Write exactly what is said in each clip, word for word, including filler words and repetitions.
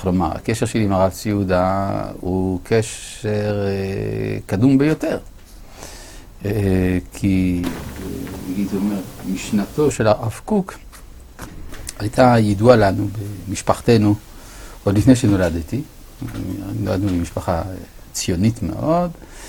איך לומר, הקשר שלי עם הרב צבי יהודה הוא קשר קדום ביותר. כי, נגיד זה אומר, משנתו של הרב קוק הייתה ידועה לנו במשפחתנו עוד לפני שנולדתי. נולדנו למשפחה ציונית מאוד,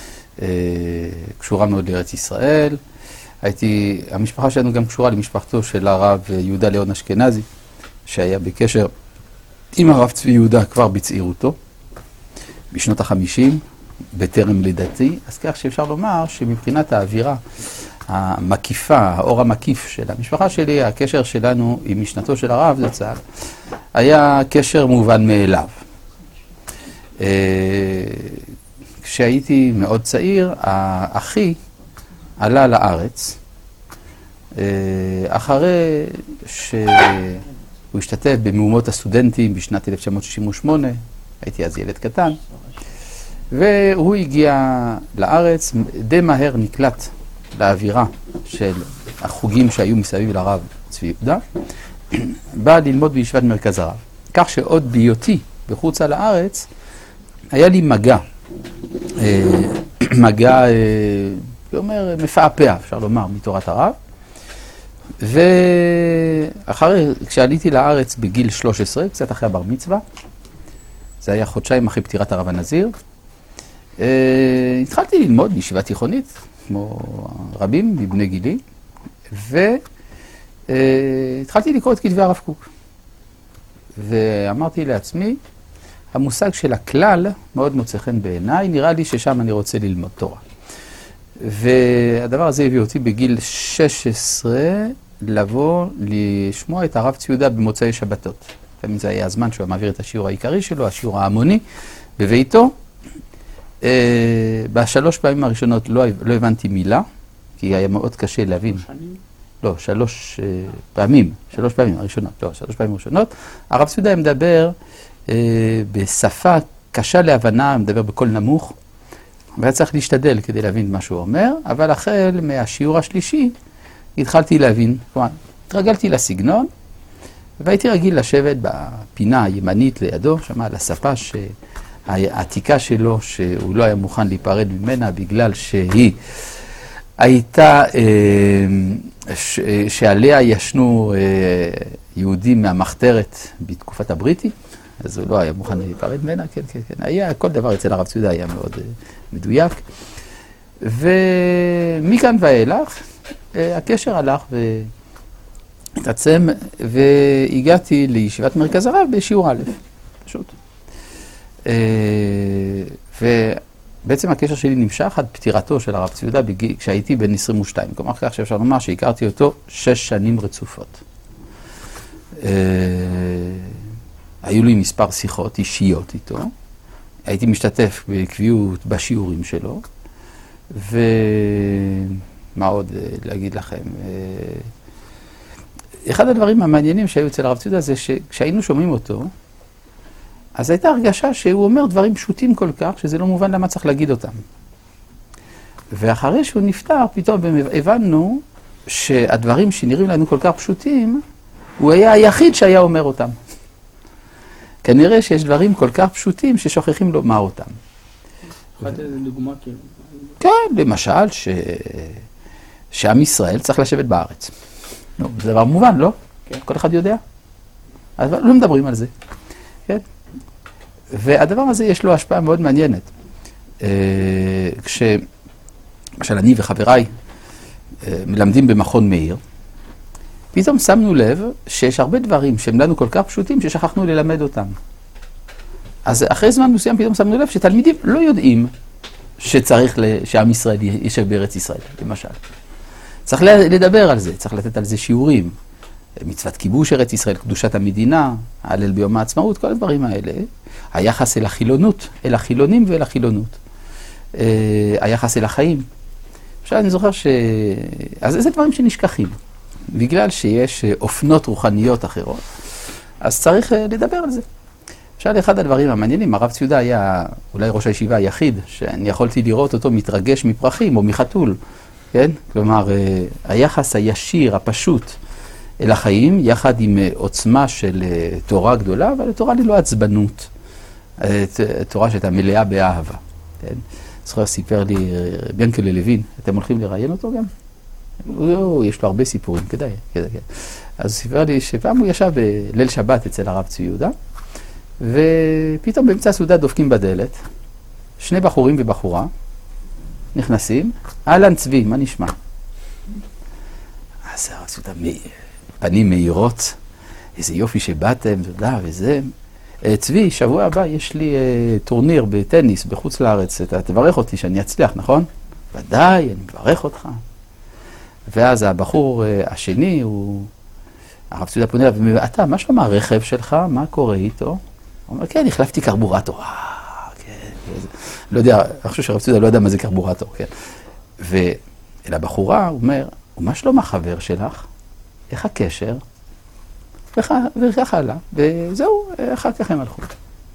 קשורה מאוד לארץ ישראל. הייתי, המשפחה שלנו גם קשורה למשפחתו של הרב יהודה ליאון אשכנזי, שהיה בקשר עם הרב צבי יהודה כבר בצעירותו, בשנות החמישים, בטרם לידתי. אז כך שאפשר לומר שמבחינת האווירה המקיפה, האור המקיף של המשפחה שלי, הקשר שלנו עם משנתו של הרב זצ"ל, היה קשר מובן מאליו. כשהייתי מאוד צעיר, האחי עלה לארץ, אחרי שהוא השתתף במהומות הסטודנטים בשנת אלף תשע מאות שישים ושמונה, הייתי אז ילד קטן, והוא הגיע לארץ, די מהר נקלט לאווירה של החוגים שהיו מסביב לרב צבי יהודה, בא ללמוד בישיבת מרכז הרב. כך שעוד בהיותי בחוץ על הארץ, היה לי מגע, מגע, אומר, מפעפע, אפשר לומר, מתורת הרב. ואחרי, כשעליתי לארץ בגיל שלוש עשרה, קצת אחרי הבר מצווה, זה היה חודשיים אחרי פטירת הרב הנזיר, התחלתי ללמוד בישיבה תיכונית, כמו רבים מבני גילי, והתחלתי לקרוא את כתבי הרב קוק. ואמרתי לעצמי, המושג של הכלל מאוד מוצא חן בעיניי, נראה לי ששם אני רוצה ללמוד תורה. והדבר הזה הביא אותי בגיל שש עשרה לבוא לשמוע את הרב צבי יהודה במוצאי שבתות. לפעמים זה היה הזמן שהוא מעביר את השיעור העיקרי שלו, השיעור ההמוני, בביתו. בשלוש פעמים הראשונות לא, לא הבנתי מילה, כי היה מאוד קשה להבין. לא, שלוש פעמים, שלוש פעמים הראשונות, לא, שלוש פעמים הראשונות. הרב צבי יהודה מדבר בשפה קשה להבנה, מדבר בקול נמוך, והיה צריך להשתדל כדי להבין מה שהוא אומר, אבל החל מהשיעור השלישי התחלתי להבין, כלומר, התרגלתי לסגנון, והייתי רגיל לשבת בפינה הימנית לידו, שמה על הספה שהעתיקה שלו, שהוא לא היה מוכן להיפרד ממנה בגלל שהיא הייתה, ש, שעליה ישנו יהודים מהמחתרת בתקופת הבריטי, אז הוא לא היה מוכן להיפרד ממנה, כן, כן, כן. היה, כל דבר אצל הרב צבי יהודה היה מאוד uh, מדויק. ומכאן ואילך, uh, הקשר הלך והתעצם, והגעתי לישיבת מרכז הרב בשיעור א', פשוט. Uh, ובעצם הקשר שלי נמשך עד פטירתו של הרב צבי יהודה בגיל, כשהייתי בן עשרים ושתיים. כלומר, כך שאפשר לומר שהכרתי אותו שש שנים רצופות. Uh, היו לי מספר שיחות אישיות איתו, הייתי משתתף בקביעות בשיעורים שלו, ומה עוד להגיד לכם? אחד הדברים המעניינים שהיו אצל הרב צבי יהודה זה שכשהיינו שומעים אותו, אז הייתה הרגשה שהוא אומר דברים פשוטים כל כך, שזה לא מובן למה צריך להגיד אותם. ואחרי שהוא נפטר, פתאום הבנו שהדברים שנראים לנו כל כך פשוטים, הוא היה היחיד שהיה אומר אותם. כנראה שיש דברים כל כך פשוטים ששוכחים לומר אותם. אחת איזה דוגמה כאילו. כן, למשל, ש... שעם ישראל צריך לשבת בארץ. לא, זה דבר מובן, לא? כן. כל אחד יודע. אז לא מדברים על זה. כן? והדבר הזה יש לו השפעה מאוד מעניינת. כש... כשאני וחבריי מלמדים במכון מאיר, פתאום שמנו לב שיש הרבה דברים שהם לנו כל כך פשוטים ששכחנו ללמד אותם. אז אחרי זמן מסוים פתאום שמנו לב שתלמידים לא יודעים שצריך שעם ישראל יישב בארץ ישראל, למשל. צריך לדבר על זה, צריך לתת על זה שיעורים. מצוות כיבוש ארץ ישראל, קדושת המדינה, הלל ביום העצמאות, כל הדברים האלה. היחס אל החילונות, אל החילונים ואל החילונות. היחס אל החיים. עכשיו אני זוכר ש... אז איזה דברים שנשכחים. בגלל שיש אופנות רוחניות אחרות, אז צריך לדבר על זה. עכשיו, אחד הדברים המעניינים, הרב צבי יהודה היה אולי ראש הישיבה היחיד, שאני יכולתי לראות אותו מתרגש מפרחים או מחתול, כן? כלומר, היחס הישיר, הפשוט, אל החיים, יחד עם עוצמה של תורה גדולה, אבל תורה ללא עצבנות. תורה שהייתה מלאה באהבה. כן? זוכר סיפר לי ביאנקלה לוין, אתם הולכים לראיין אותו גם? הוא, יש לו הרבה סיפורים, כדאי, כדאי. אז הוא סיפר לי שפעם הוא ישב בליל שבת אצל הרב צבי יהודה, ופתאום באמצע הסעודה דופקים בדלת, שני בחורים ובחורה, נכנסים, אהלן צבי, מה נשמע? אז הרב צבי יהודה, פנים מהירות, איזה יופי שבאתם, תודה, וזה. צבי, שבוע הבא יש לי טורניר בטניס בחוץ לארץ, אתה תברך אותי שאני אצליח, נכון? ודאי, אני מברך אותך. ואז הבחור השני, הוא... הרב צבי יהודה פונה אליו, אתה, מה שלום הרכב שלך? מה קורה איתו? הוא אומר, כן, החלפתי קרבורטור. אה, כן, לא יודע, אני חושב שהרב צבי יהודה לא יודע מה זה קרבורטור, כן. ואל הבחורה הוא אומר, ומה שלום החבר שלך? איך הקשר? וכך הלאה, וזהו, אחר כך הם הלכו.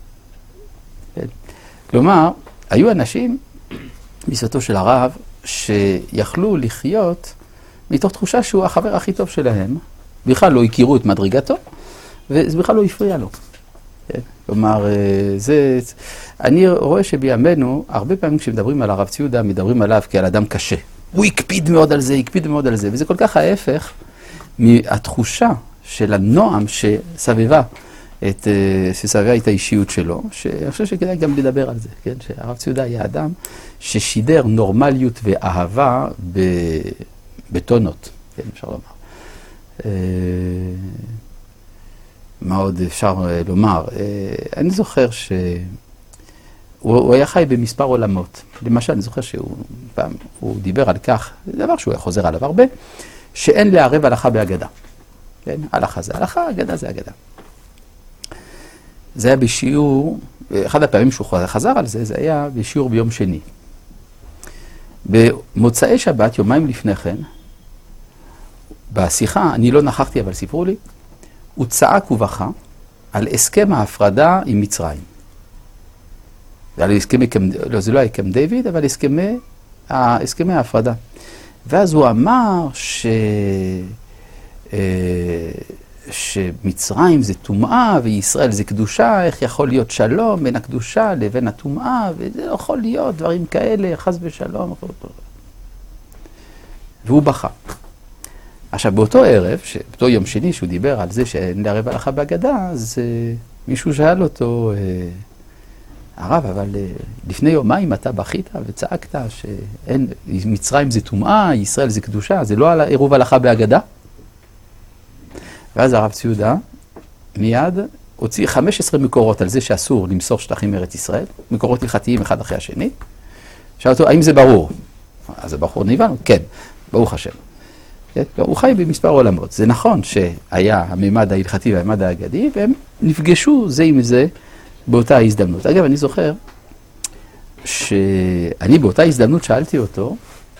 כלומר, היו אנשים מסביבתו של הרב שיכלו לחיות מתוך תחושה שהוא החבר הכי טוב שלהם, בכלל לא הכירו את מדרגתו, וזה בכלל לא הפריע לו. כלומר, זה... אני רואה שבימינו, הרבה פעמים כשמדברים על הרב צבי יהודה, מדברים עליו כעל אדם קשה. הוא הקפיד מאוד על זה, הקפיד מאוד על זה, וזה כל כך ההפך מהתחושה של הנועם שסבבה את, שסבבה את האישיות שלו, שאני חושב שכדאי גם לדבר על זה, כן? שהרב צבי יהודה היה אדם ששידר נורמליות ואהבה ב... בטונות, כן, אפשר לומר. מה עוד אפשר לומר? אני זוכר שהוא היה חי במספר עולמות. למשל, אני זוכר שהוא פעם, הוא דיבר על כך, זה דבר שהוא חוזר עליו הרבה, שאין לערב הלכה באגדה. כן? הלכה זה הלכה, אגדה זה אגדה. זה היה בשיעור, אחד הפעמים שהוא חזר על זה, זה היה בשיעור ביום שני. במוצאי שבת, יומיים לפני כן, בשיחה, אני לא נכחתי, אבל סיפרו לי, הוא צעק ובכה על הסכם ההפרדה עם מצרים. זה, על הסכמי, לא, זה לא היה קמפ דיוויד, אבל הסכמי, הסכמי ההפרדה. ואז הוא אמר ש... שמצרים זה טומאה וישראל זה קדושה, איך יכול להיות שלום בין הקדושה לבין הטומאה, וזה לא יכול להיות דברים כאלה, חס ושלום. והוא בכה. עכשיו, באותו ערב, באותו יום שני שהוא דיבר על זה שאין לערב הלכה בהגדה, אז מישהו שאל אותו, הרב, אבל לפני יומיים אתה בכית וצעקת שמצרים זה טומאה, ישראל זה קדושה, זה לא עירוב הלכה בהגדה? ואז הרב צבי יהודה מיד הוציא חמש עשרה מקורות על זה שאסור למסור שטחים מארץ ישראל, מקורות הלכתיים אחד אחרי השני. שאל אותו, האם זה ברור? אז הבחור נבן? כן, ברוך השם. הוא חי במספר עולמות. זה נכון שהיה הממד ההלכתי והממד האגדי, והם נפגשו זה עם זה באותה הזדמנות. אגב, אני זוכר שאני באותה הזדמנות שאלתי אותו,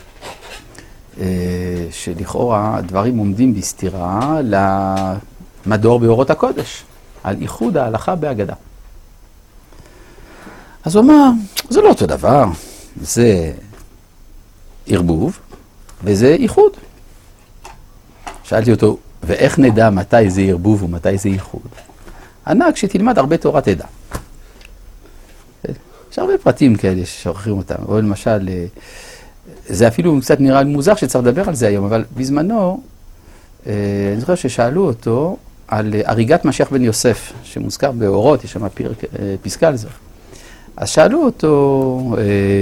שלכאורה הדברים עומדים בסתירה למדור באורות הקודש, על איחוד ההלכה בהגדה. אז הוא אמר, זה לא אותו דבר, זה ערבוב וזה איחוד. שאלתי אותו, ואיך נדע מתי זה ערבוב ומתי זה איחוד? ענה, כשתלמד הרבה תורה תדע. יש הרבה פרטים כאלה ששוכחים אותם, או למשל, זה אפילו קצת נראה מוזר שצריך לדבר על זה היום, אבל בזמנו, אני זוכר ששאלו אותו על הריגת משיח בן יוסף, שמוזכר באורות, יש שם פסקה על זה. אז שאלו אותו,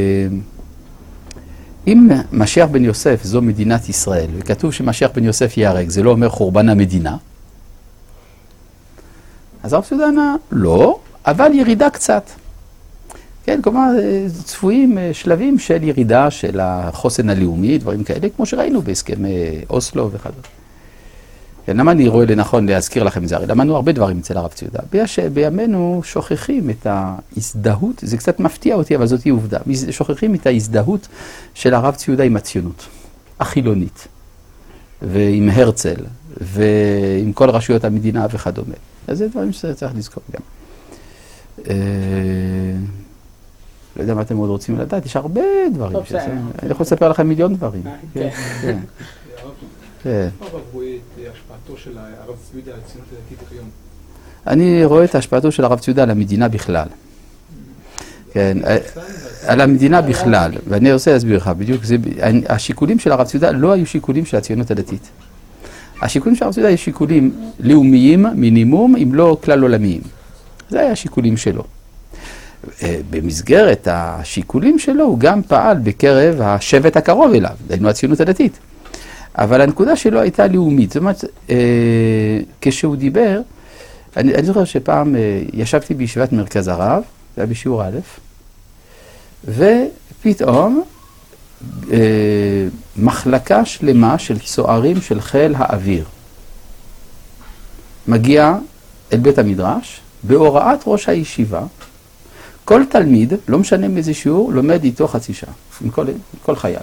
אם משיח בן יוסף זו מדינת ישראל, וכתוב שמשיח בן יוסף ייהרג, זה לא אומר חורבן המדינה? אז הרב צבי יהודה ענה, לא, אבל ירידה קצת. כן, כלומר, צפויים שלבים של ירידה של החוסן הלאומי, דברים כאלה, כמו שראינו בהסכם אוסלו וכדומה. כן, למה אני רואה לנכון להזכיר לכם את זה? הרי למדנו הרבה דברים אצל הרב צבי יהודה. בימינו שוכחים את ההזדהות, זה קצת מפתיע אותי, אבל זאת היא עובדה. שוכחים את ההזדהות של הרב צבי יהודה עם הציונות, החילונית, ועם הרצל, ועם כל רשויות המדינה וכדומה. אז זה דברים שצריך לזכור גם. לא יודע מה אתם עוד רוצים לדעת, יש הרבה דברים. אני יכול לספר לכם מיליון דברים. כן, כן. כן. מה הרב רואה את השפעתו של הרב צבי יהודה על הציונות הדתית היום? אני רואה את השפעתו של הרב צבי יהודה על המדינה בכלל. כן, על המדינה בכלל, ואני רוצה להסביר לך, בדיוק, זה, השיקולים של הרב צבי יהודה לא היו שיקולים של הציונות הדתית. השיקולים של הרב צבי יהודה היו שיקולים לאומיים מינימום, אם לא כלל עולמיים. זה היה השיקולים שלו. במסגרת השיקולים שלו הוא גם פעל בקרב השבט הקרוב אליו, דהיינו הציונות הדתית. אבל הנקודה שלו הייתה לאומית, זאת אומרת, כשהוא דיבר, אני, אני זוכר שפעם ישבתי בישיבת מרכז הרב, זה היה בשיעור א', ופתאום מחלקה שלמה של צוערים של חיל האוויר מגיע אל בית המדרש, בהוראת ראש הישיבה, כל תלמיד, לא משנה מאיזה שיעור, לומד איתו חצי שעה, עם כל, עם כל חייל.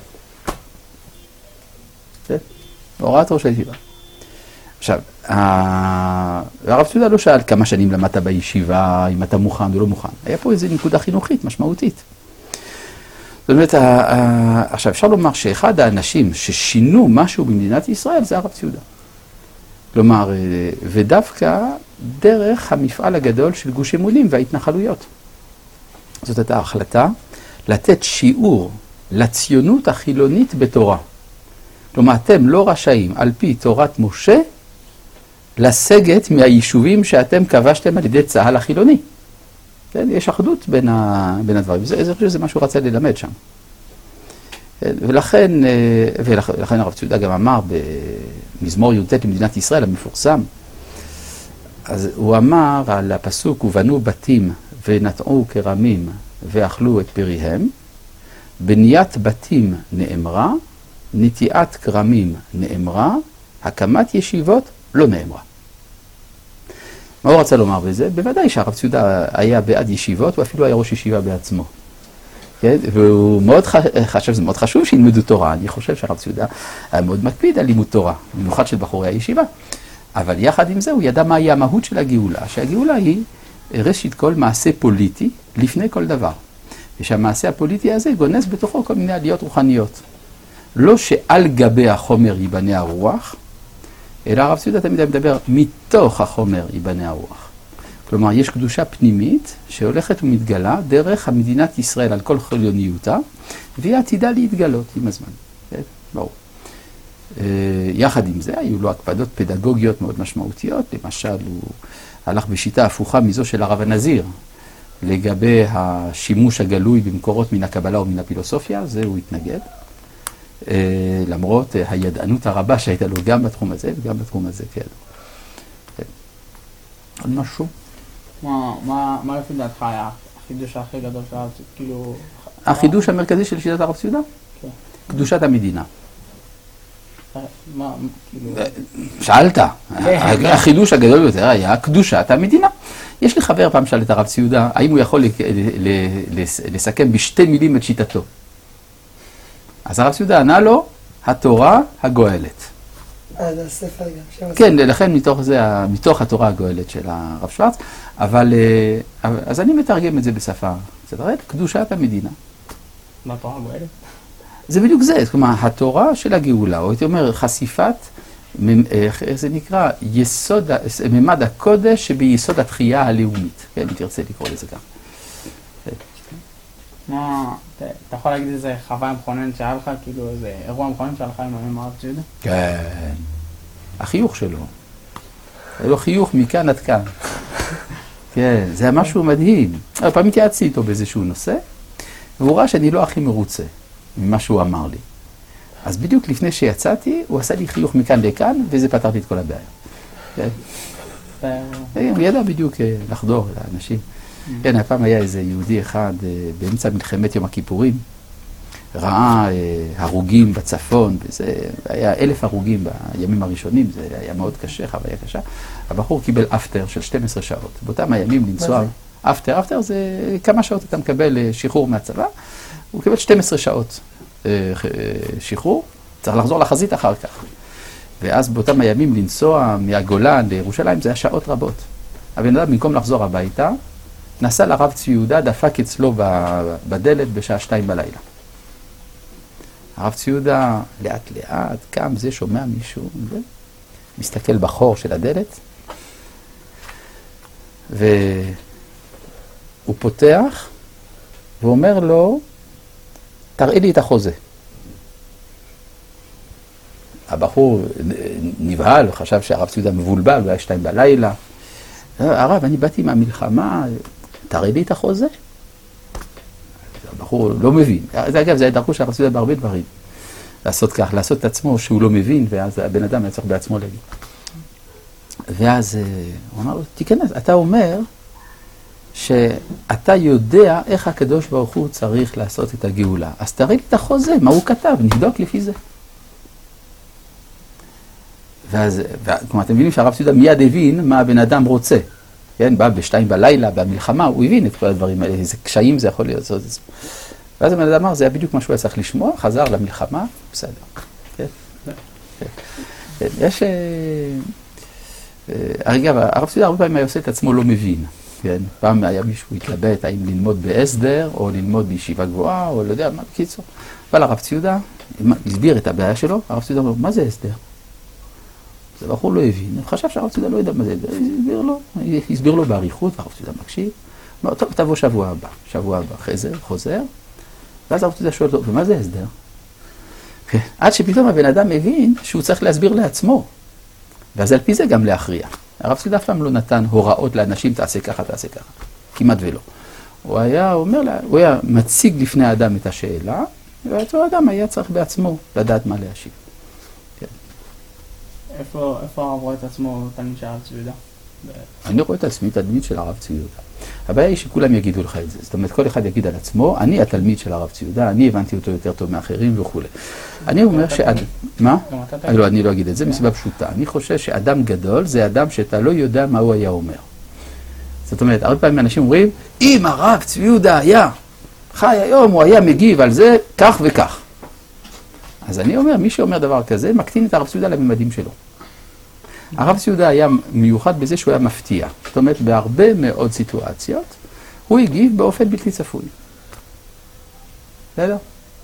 כן? הוראת ראש הישיבה. עכשיו, הרב צבי יהודה לא שאל כמה שנים למדת בישיבה, אם אתה מוכן או לא מוכן. היה פה איזו נקודה חינוכית, משמעותית. זאת אומרת, עכשיו אפשר לומר שאחד האנשים ששינו משהו במדינת ישראל זה הרב צבי יהודה. כלומר, ודווקא דרך המפעל הגדול של גוש אמונים וההתנחלויות. זאת הייתה החלטה לתת שיעור לציונות החילונית בתורה. כלומר, אתם לא רשאים על פי תורת משה לסגת מהיישובים שאתם כבשתם על ידי צהל החילוני. יש אחדות בין, ה... בין הדברים. זה, זה, זה מה שהוא רצה ללמד שם. ולכן, ולכן הרב צבי יהודה גם אמר במזמור י"ט למדינת ישראל המפורסם, אז הוא אמר על הפסוק, ובנו בתים ונטעו כרמים ואכלו את פריהם, בניית בתים נאמרה, נטיעת כרמים נאמרה, הקמת ישיבות לא נאמרה. מה הוא רצה לומר בזה? בוודאי שהרב צבי יהודה היה בעד ישיבות, הוא אפילו היה ראש ישיבה בעצמו. כן? והוא מאוד חשב, זה מאוד חשוב שילמדו תורה. אני חושב שהרב צבי יהודה היה מאוד מקפיד על לימוד תורה, במיוחד של בחורי הישיבה. אבל יחד עם זה הוא ידע מהי המהות של הגאולה, שהגאולה היא ראשית כל מעשה פוליטי לפני כל דבר. ושהמעשה הפוליטי הזה גונס בתוכו כל מיני עליות רוחניות. לא שעל גבי החומר ייבנה הרוח, אלא הרב צבי יהודה תמיד מדבר מתוך החומר ייבנה הרוח. כלומר, יש קדושה פנימית שהולכת ומתגלה דרך המדינת ישראל על כל חילוניותה, והיא עתידה להתגלות עם הזמן. כן? ברור. יחד עם זה, היו לו הקפדות פדגוגיות מאוד משמעותיות. למשל, הוא הלך בשיטה הפוכה מזו של הרב הנזיר, לגבי השימוש הגלוי במקורות מן הקבלה או מן הפילוסופיה, זה הוא התנגד. למרות הידענות הרבה שהייתה לו גם בתחום הזה וגם בתחום הזה, כן. עוד משהו? מה לפי דעתך היה החידוש הכי גדול של הרב צבי? כאילו... החידוש המרכזי של שיטת הרב צבי יהודה? כן. קדושת המדינה. מה, כאילו... שאלת. החידוש הגדול יותר היה קדושת המדינה. יש לי חבר פעם שאל את הרב צבי יהודה, האם הוא יכול לסכם בשתי מילים את שיטתו? אז הרב צבי יהודה ענה לו, התורה הגואלת. אה, זה הספר גם. כן, לכן מתוך זה, מתוך התורה הגואלת של הרב שוורץ, אבל, אז אני מתרגם את זה בשפה, זה תראה, קדושת המדינה. מה התורה הגואלת? זה בדיוק זה, כלומר, התורה של הגאולה, או הייתי אומר, חשיפת, איך זה נקרא, יסוד, ממד הקודש שביסוד התחייה הלאומית. כן, אם תרצה לקרוא לזה גם. מה, אתה יכול להגיד איזה חוויה מכוננת שהיה לך, כאילו איזה אירוע מכונן שהיה לך עם הרב צבי יהודה? כן. החיוך שלו. היה לו חיוך מכאן עד כאן. כן, זה היה משהו מדהים. פעם התייעצתי איתו באיזשהו נושא, והוא ראה שאני לא הכי מרוצה ממה שהוא אמר לי. אז בדיוק לפני שיצאתי, הוא עשה לי חיוך מכאן לכאן, וזה פתר לי את כל הבעיה. כן. הוא ידע בדיוק לחדור לאנשים. כן, הפעם היה איזה יהודי אחד באמצע מלחמת יום הכיפורים, ראה הרוגים בצפון, וזה היה אלף הרוגים בימים הראשונים, זה היה מאוד קשה, חוויה קשה. הבחור קיבל אפטר של שתים עשרה שעות. באותם הימים לנסוע, אפטר, אפטר זה כמה שעות אתה מקבל שחרור מהצבא, הוא קיבל שתים עשרה שעות שחרור, צריך לחזור לחזית אחר כך. ואז באותם הימים לנסוע מהגולן לירושלים זה היה שעות רבות. הבן אדם במקום לחזור הביתה, נסע לרב צבי יהודה, דפק אצלו בדלת בשעה שתיים בלילה. הרב ציודה לאט לאט קם, זה שומע מישהו, זה, מסתכל בחור של הדלת, והוא פותח, ואומר לו, תראי לי את החוזה. הבחור נבהל, חשב שהרב ציודה מבולבל, אולי שתיים בלילה. הרב, אני באתי מהמלחמה, תראי לי את החוזה. הבחור לא מבין. זה אגב, זה דרכו של הרב ציודה בהרבה דברים. לעשות כך, לעשות את עצמו שהוא לא מבין, ואז הבן אדם היה צריך בעצמו להגיד. ואז הוא אמר לו, תיכנס, אתה אומר שאתה יודע איך הקדוש ברוך הוא צריך לעשות את הגאולה. אז תראי לי את החוזה, מה הוא כתב, נבדוק לפי זה. ואז, כלומר, אתם מבינים שהרב ציודה מיד הבין מה הבן אדם רוצה. כן, בא בשתיים בלילה, במלחמה, הוא הבין את כל הדברים האלה, איזה קשיים זה יכול להיות. ואז הבן אדם אמר, זה היה בדיוק מה שהוא היה צריך לשמוע, חזר למלחמה, בסדר. כן, כן. כן. יש... אגב, הרב ציודה הרבה פעמים היה עושה את עצמו לא מבין. כן, פעם היה מישהו התלבט האם ללמוד בהסדר, או ללמוד בישיבה גבוהה, או לא יודע, מה בקיצור. אבל הרב ציודה הסביר את הבעיה שלו, הרב ציודה אומר, מה זה הסדר? זה בחור לא הבין, הוא חשב שהרב ציודה לא ידע מה זה, הסביר לו, הסביר לו בעריכות, והרב ציודה מקשיב, אמר, טוב, תבוא שבוע הבא, שבוע הבא, חזר, חוזר, ואז הרב ציודה שואל אותו, ומה זה הסדר? עד שפתאום הבן אדם מבין שהוא צריך להסביר לעצמו, ואז על פי זה גם להכריע. הרב ציודה אף פעם לא נתן הוראות לאנשים, תעשה ככה, תעשה ככה, כמעט ולא. הוא היה אומר לה, הוא היה מציג לפני האדם את השאלה, ואותו האדם היה צריך בעצמו לדעת מה להשיב. איפה הרב רואה את עצמו תלמיד של הרב ציודה? אני רואה את עצמי תלמיד של הרב ציודה. הבעיה היא שכולם יגידו לך את זה. זאת אומרת, כל אחד יגיד על עצמו, אני התלמיד של הרב ציודה, אני הבנתי אותו יותר טוב מאחרים וכו'. אני אומר שעד... מה? לא, אני לא אגיד את זה, מסיבה פשוטה. אני חושב שאדם גדול זה אדם שאתה לא יודע מה הוא היה אומר. זאת אומרת, הרבה פעמים אנשים אומרים, אם הרב ציודה היה חי היום, הוא היה מגיב על זה כך וכך. אז אני אומר, מי שאומר דבר כזה, מקטין את הרב ציודה לממדים שלו. הרב ציודה היה מיוחד בזה שהוא היה מפתיע. זאת אומרת, בהרבה מאוד סיטואציות, הוא הגיב באופן בלתי צפוי. בסדר?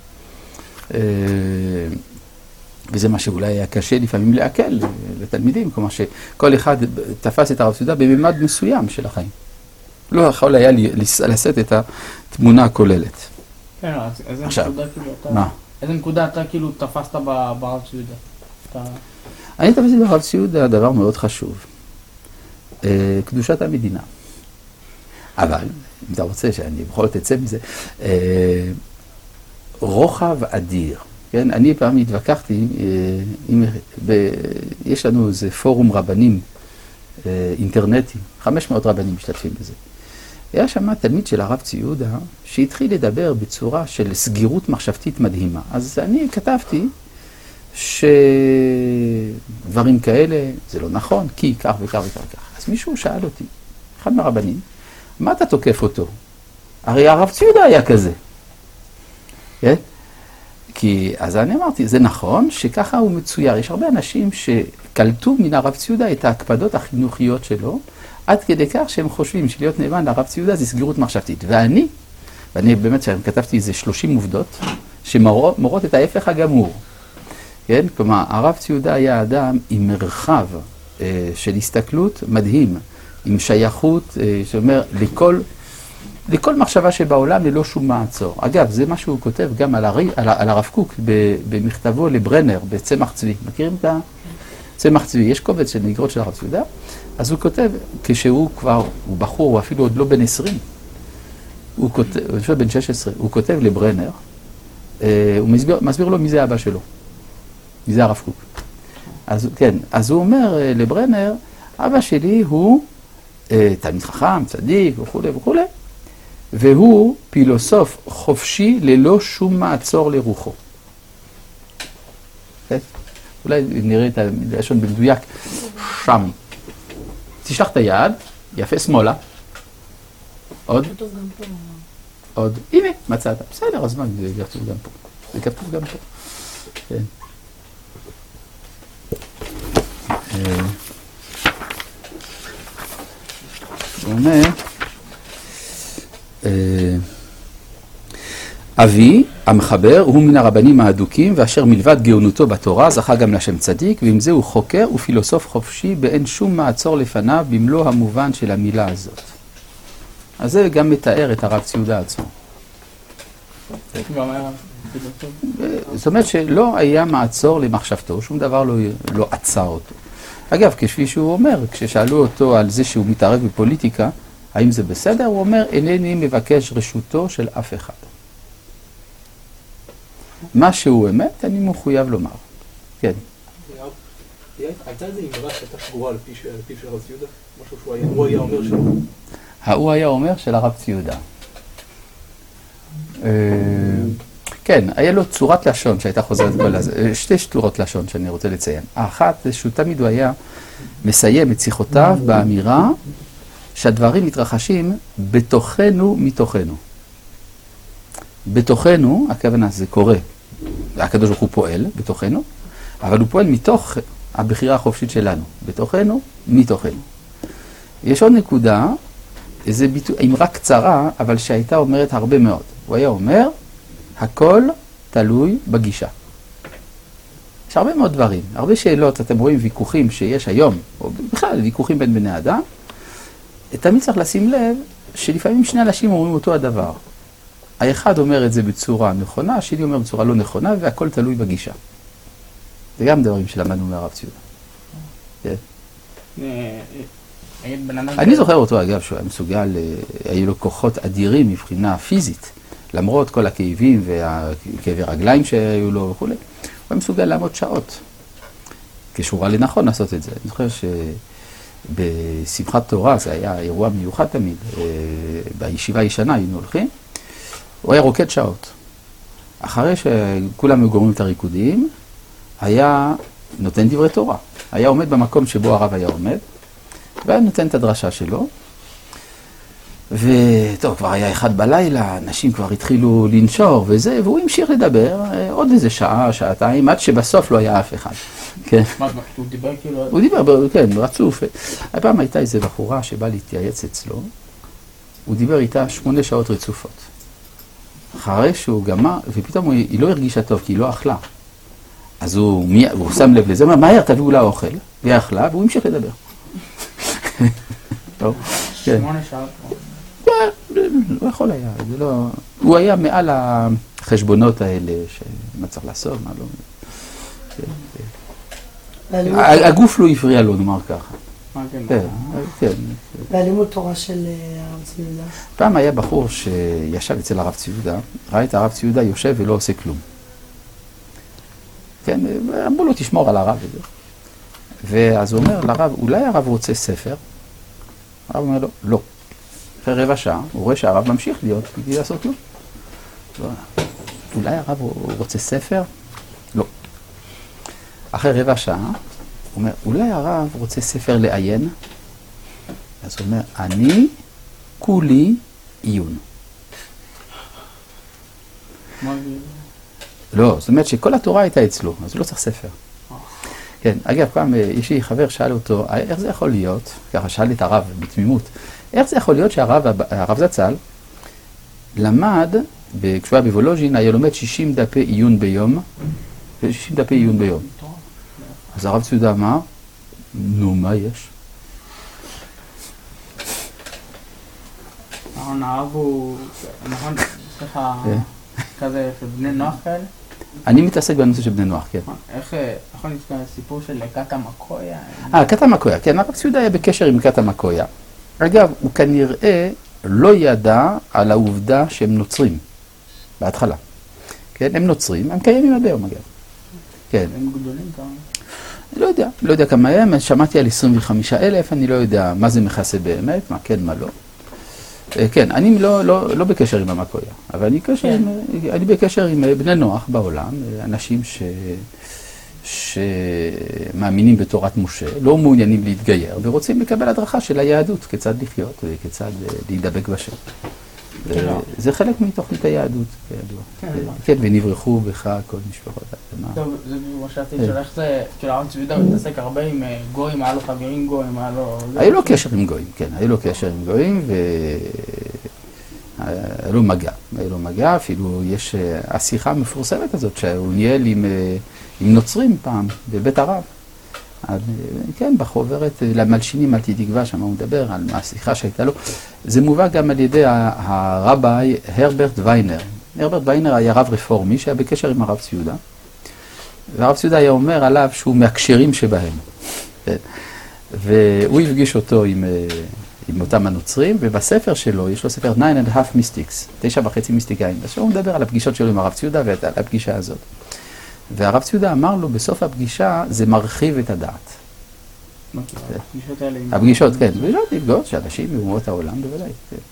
וזה מה שאולי היה קשה לפעמים לעכל לתלמידים, כלומר שכל אחד תפס את הרב ציודה בממד מסוים של החיים. לא יכול היה לשאת את התמונה הכוללת. כן, אז איזה נקודה כאילו אתה... מה? איזה נקודה אתה כאילו תפסת ברב ציודה? אני תפסתי ברב ציודה דבר מאוד חשוב. קדושת המדינה. אבל, אם אתה רוצה שאני בכל זאת אצא מזה, רוחב אדיר. כן, אני פעם התווכחתי, יש לנו איזה פורום רבנים אינטרנטי, חמש מאות רבנים משתתפים בזה. היה שם תלמיד של הרב ציודה שהתחיל לדבר בצורה של סגירות מחשבתית מדהימה. אז אני כתבתי שדברים כאלה זה לא נכון, כי כך וכך וכך וכך. אז מישהו שאל אותי, אחד מהרבנים, מה אתה תוקף אותו? הרי הרב ציודה היה כזה. כן? כי אז אני אמרתי, זה נכון שככה הוא מצויר. יש הרבה אנשים שקלטו מן הרב ציודה את ההקפדות החינוכיות שלו, עד כדי כך שהם חושבים שלהיות נאמן לרב ציודה זה סגירות מחשבתית. ואני, ואני באמת כתבתי איזה שלושים עובדות, שמורות את ההפך הגמור. כן? כלומר, הרב ציודה היה אדם עם מרחב אה, של הסתכלות מדהים, עם שייכות, אה, שאומר, לכל, לכל מחשבה שבעולם ללא שום מעצור. אגב, זה מה שהוא כותב גם על, הרי, על, על הרב קוק במכתבו לברנר, בצמח צבי. מכירים את הצמח צבי? יש קובץ של נגרות של הרב ציודה. אז הוא כותב, כשהוא כבר, הוא בחור, הוא אפילו עוד לא בן עשרים, הוא כותב, הוא חושב בן שש עשרה, הוא כותב לברנר, אה, הוא מסביר, מסביר לו מי זה אבא שלו, מי זה הרב קוק. אז, כן, אז הוא אומר אה, לברנר, אבא שלי הוא אה, תלמיד חכם, צדיק וכו' וכו', והוא פילוסוף חופשי ללא שום מעצור לרוחו. כן? אולי נראה את הלשון במדויק שם. תשלח את היד, יפה שמאלה. עוד? עוד. הנה, מצאת. בסדר, אז מה, זה כתוב גם פה. זה כתוב גם פה. כן. הוא אומר, אבי, המחבר, הוא מן הרבנים האדוקים, ואשר מלבד גאונותו בתורה, זכה גם לשם צדיק, ועם זה הוא חוקר ופילוסוף חופשי, באין שום מעצור לפניו, במלוא המובן של המילה הזאת. אז זה גם מתאר את הרב ציודה עצמו. זאת אומרת שלא היה מעצור למחשבתו, שום דבר לא, לא עצר אותו. אגב, כפי שהוא אומר, כששאלו אותו על זה שהוא מתערב בפוליטיקה, האם זה בסדר? הוא אומר, אינני מבקש רשותו של אף אחד. מה שהוא אמת, אני מחויב לומר. כן. הייתה איזו אמרה שהייתה שגורה על פיו של הרב ציודה? משהו שהוא היה אומר שלו? הוא היה אומר של הרב ציודה. כן, היה לו צורת לשון שהייתה חוזרת כל הזה. שתי צורות לשון שאני רוצה לציין. האחת זה שהוא תמיד הוא היה מסיים את שיחותיו באמירה שהדברים מתרחשים בתוכנו מתוכנו. בתוכנו, הכוונה זה קורה, הקדוש ברוך הוא פועל בתוכנו, אבל הוא פועל מתוך הבחירה החופשית שלנו, בתוכנו, מתוכנו. יש עוד נקודה, איזו אמרה קצרה, אבל שהייתה אומרת הרבה מאוד. הוא היה אומר, הכל תלוי בגישה. יש הרבה מאוד דברים, הרבה שאלות, אתם רואים ויכוחים שיש היום, או בכלל ויכוחים בין בני אדם, תמיד צריך לשים לב שלפעמים שני אנשים אומרים אותו הדבר. האחד אומר את זה בצורה נכונה, השני אומר בצורה לא נכונה, והכל תלוי בגישה. זה גם דברים שלמדנו מהרב ציודה. אני זוכר אותו, אגב, שהוא היה מסוגל, היו לו כוחות אדירים מבחינה פיזית, למרות כל הכאבים והכאבי רגליים שהיו לו וכו'. הוא היה מסוגל לעמוד שעות, כשהוא ראה לנכון לעשות את זה. אני זוכר שבשמחת תורה, זה היה אירוע מיוחד תמיד, בישיבה הישנה היינו הולכים, הוא היה רוקד שעות. אחרי שכולם גורמים את הריקודים, היה נותן דברי תורה. היה עומד במקום שבו הרב היה עומד, והיה נותן את הדרשה שלו. וטוב, כבר היה אחד בלילה, אנשים כבר התחילו לנשור וזה, והוא המשיך לדבר עוד איזה שעה, שעתיים, עד שבסוף לא היה אף אחד. כן. מה, הוא דיבר כאילו... הוא דיבר, כן, רצוף. הפעם הייתה איזו בחורה שבאה להתייעץ אצלו, הוא דיבר איתה שמונה שעות רצופות. אחרי שהוא גמר, ופתאום הוא, היא לא הרגישה טוב, כי היא לא אכלה. אז הוא, הוא שם לב לזה, הוא אומר, מהר תביאו לה אוכל, והיא אכלה, והוא המשיך לדבר. טוב, כן. שמונה שעות. הוא יכול היה, זה לא... הוא היה מעל החשבונות האלה, שמה צריך לעשות, מה לא... הגוף לא הפריע לו, נאמר ככה. כן, כן. והלימוד תורה של הרב ציודה? פעם היה בחור שישב אצל הרב ציודה, ראה את הרב ציודה יושב ולא עושה כלום. כן, אמרו לו תשמור על הרב וזה. ואז הוא אומר לרב, אולי הרב רוצה ספר? הרב אומר לו, לא. אחרי רבע שעה, הוא רואה שהרב ממשיך להיות, בלי לעשות כלום. אולי הרב רוצה ספר? לא. אחרי רבע שעה, הוא אומר, אולי הרב רוצה ספר לעיין? אז הוא אומר, אני כולי עיון. לא, זאת אומרת שכל התורה הייתה אצלו, אז הוא לא צריך ספר. כן, אגב, פעם יש לי חבר שאל אותו, איך זה יכול להיות, ככה שאל את הרב בתמימות, איך זה יכול להיות שהרב הרב זצ"ל למד, כשהוא היה בוולוז'ין, היה לומד שישים דפי עיון ביום, שישים דפי עיון ביום. אז הרב ציודה אמר, נו, מה יש? נכון, הרב הוא, נכון, סליחה, כזה של בני נוח כאלה? אני מתעסק בנושא של בני נוח, כן. איך, נכון, יש כאן סיפור של קטה מקויה? אה, קטה מקויה, כן, הרב ציודה היה בקשר עם קטה מקויה. אגב, הוא כנראה לא ידע על העובדה שהם נוצרים, בהתחלה. כן, הם נוצרים, הם קיימים עד היום, אגב. כן. הם גדולים כמה? לא יודע, לא יודע כמה הם, שמעתי על עשרים וחמישה אלף, אני לא יודע מה זה מכסה באמת, מה כן, מה לא. כן, אני לא, לא, לא בקשר עם המקויה, אבל אני, קשר עם, אני בקשר עם בני נוח בעולם, אנשים ש... שמאמינים בתורת משה, לא מעוניינים להתגייר, ורוצים לקבל הדרכה של היהדות, כיצד לחיות וכיצד להידבק בשם. זה חלק מתוכנית היהדות, כידוע. כן, ונברחו בך כל משפחות. טוב, זה מה שעתי של איך זה, של הרב ציודה, הוא מתעסק הרבה עם גויים, היה לו חברים גויים, היה לו... היה לו קשר עם גויים, כן, היה לו קשר עם גויים, והיה לו מגע. היה לו מגע, אפילו יש השיחה המפורסמת הזאת שהוא ניהל עם, עם נוצרים פעם בבית הרב. כן, בחוברת למלשינים אל תתקווה, שם הוא מדבר על השיחה שהייתה לו. זה מובא גם על ידי הרבי הרברט ויינר. הרברט ויינר היה רב רפורמי שהיה בקשר עם הרב ציודה. והרב ציודה היה אומר עליו שהוא מהקשרים שבהם. והוא הפגיש אותו עם, עם אותם הנוצרים, ובספר שלו, יש לו ספר nine and a half mystics, תשע וחצי מיסטיקאים. אז הוא מדבר על הפגישות שלו עם הרב ציודה ועל הפגישה הזאת. והרב ציודה אמר לו בסוף הפגישה, זה מרחיב את הדעת. הפגישות האלה... הפגישות, כן. פגישות נפגעות שאנשים מאומות העולם בוודאי.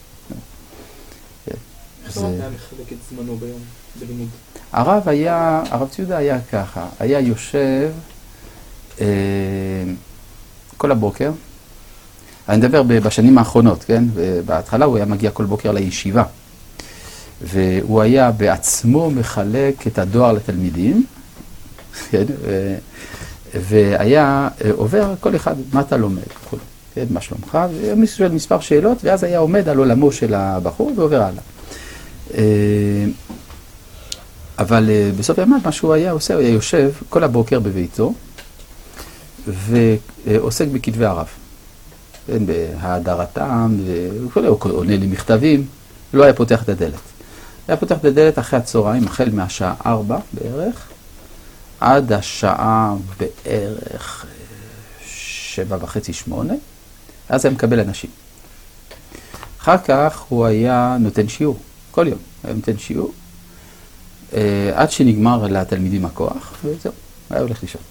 איך הרב היה מחלק את זמנו ביום בלימוד? הרב היה, הרב ציודה היה ככה, היה יושב כל הבוקר, אני מדבר בשנים האחרונות, כן? בהתחלה הוא היה מגיע כל בוקר לישיבה, והוא היה בעצמו מחלק את הדואר לתלמידים, כן? והיה עובר כל אחד, מה אתה לומד, כן? מה שלומך, ומישהו שואל מספר שאלות, ואז היה עומד על עולמו של הבחור ועובר הלאה. אבל בסוף הימים מה שהוא היה עושה, הוא היה יושב כל הבוקר בביתו, ועוסק בכתבי הרב. בהאדרתם, הוא עונה למכתבים, לא היה פותח את הדלת. היה פותח את הדלת אחרי הצהריים, החל מהשעה ארבע בערך, עד השעה בערך שבע וחצי, שמונה, אז היה מקבל אנשים. אחר כך הוא היה נותן שיעור, כל יום היה נותן שיעור, עד שנגמר לתלמידים הכוח, וזהו, היה הולך לישון.